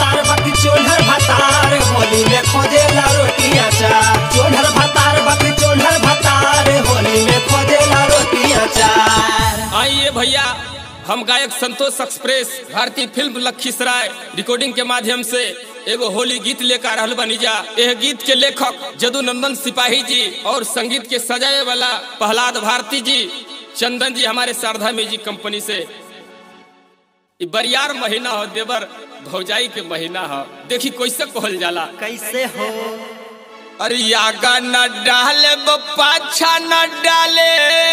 भतार बाकी चोल्हर भतार होली में खोजेला रोटी अचार। चोल्हर भतार बाकी चोल्हर भतार होली में खोजेला रोटी अचार। आइए भैया, हम गायक संतोष एक्सप्रेस भारतीय फिल्म लखीसराय रिकॉर्डिंग के माध्यम से एगो होली गीत लेकर रहल बनी जा। यह गीत के लेखक जदुनंदन सिपाही जी और संगीत के सजाए वाला प्रहलाद भारती जी, चंदन जी हमारे शारदा म्यूजिक कंपनी से। बरियार महीना हो, देवर भौजाई के महीना हो, देखी कैसे कहल जाला। कैसे हो अरे आगा न डाले पाछा न डाले,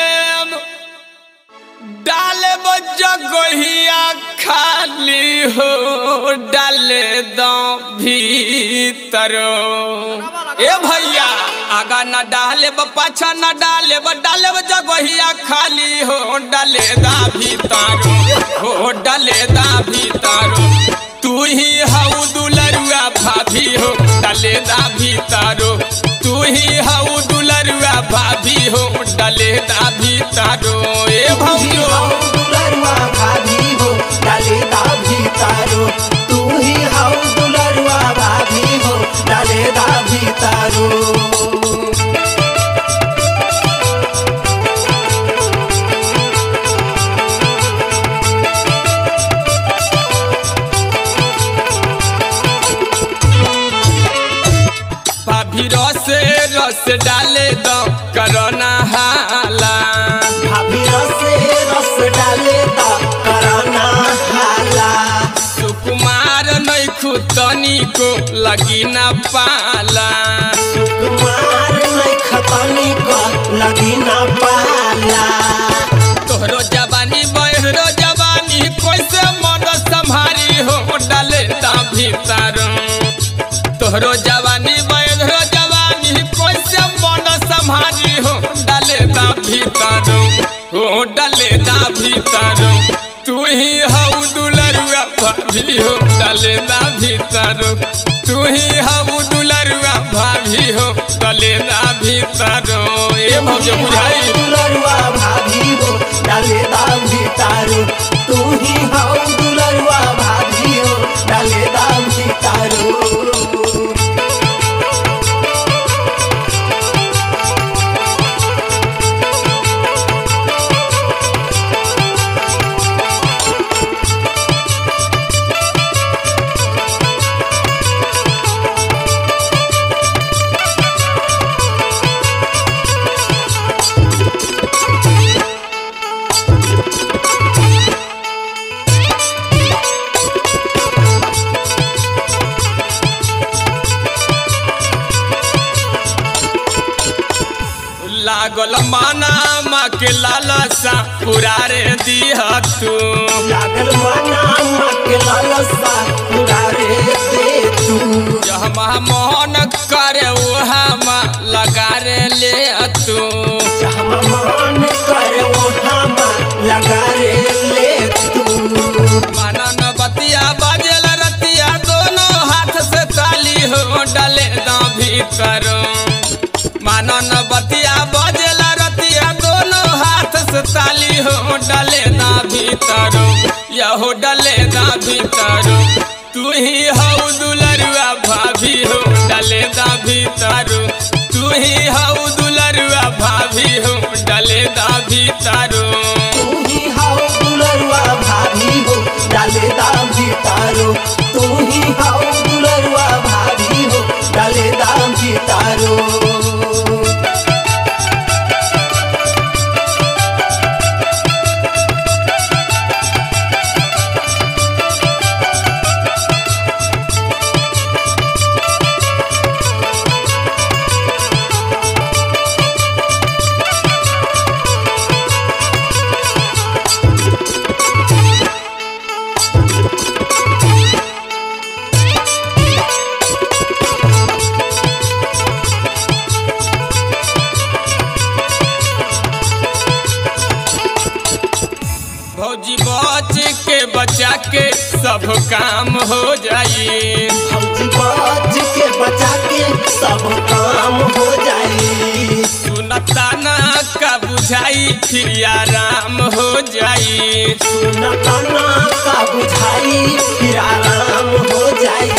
डाले जगहिया खाली हो, डाले दो भीतर। ए भैया आगा न डाले पाछा न डाले, डाले जगहिया खाली हो, डाले दा भीतर हो, डाले दा भीतर। तू ही हऊ दुलरुआ भाभी हो, डाले दा भीतर। तू ही हऊ दुलरुआ भाभी हो, डाले दा भीतर। ए भौजो दुलरुआ भाभी हो, डाले दा भीतर। तू ही हऊ दुलरुआ भाभी हो, डाले दा भीतर। भाभी रस डाले दो करना हाला। भाभी रस डाले दो करना हाला। सुकुमार नैखु तनी को लगी न पाला। सुकुमार नैखु तनी को लगी न पाला। तोहरो जवानी बहरो जवानी कैसे मन संभारी हो, डाले दा भीतर। तोहरो जवानी बहरो जवानी कैसे मन संभारी हो, डाले दा भीतर हो, डाले दा भीतर। तू ही हऊ दुलरुआ भाभी हो, डाले दा भीतर। तू ही हऊ दुलरुआ भाभी हो, डाले दा भीतर। ए भौजो बुझाई दुलरुआ भाभी हो, डाले दा भीतर। तू ही हऊ दुलरुआ भाभी हो, डाले दा भीतर। लागल माना माँ के लालसा पूरा रे दिया तू। लागल माना माँ के लालसा पूरा रे दे तू। जहाँ मोहन करे वहाँ लगा रे ले तू। जहाँ मोहन करे वहाँ लगा रे ले तू। मानन बतिया बाजल रतिया, दोनों हाथ से ताली हो, डाले दा भीतर। मानन बतिया बाजल रतिया, दोनों हाथ से ताली हो, डाले दा भीतर। यहो डाले दा भीतर। तू ही हऊ दुलरुआ भाभी हो, डाले दा भीतर। तू ही हऊ दुलरुआ भाभी हो, डाले दा भीतर। तू ही हऊ दुलरुआ भाभी हो, डाले दा भीतर। तू ही हऊ दुलरुआ भाभी हो, डाले दा भीतर। भौजी बच के बचा के सब काम हो जाई। भौजी बच के बचा के सब काम हो जाई। सुनता ना का बुझाई फिर आराम हो जाई। सुनता ना का बुझाई फिर आराम हो जाई।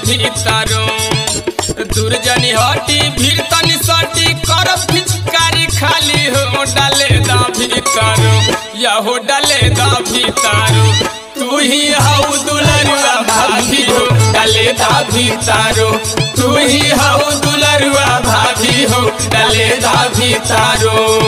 भीतरो दुर्जनी हटी भीड़ तनी सटी कर पिचकारी खाली हो डाले दा भीतरो यहो डाले दा भीतरो तू ही हाउ दुलरुआ भाभी हो डाले दा भीतरो तू ही हाउ दुलरुआ भाभी हो डाले दा भीतरो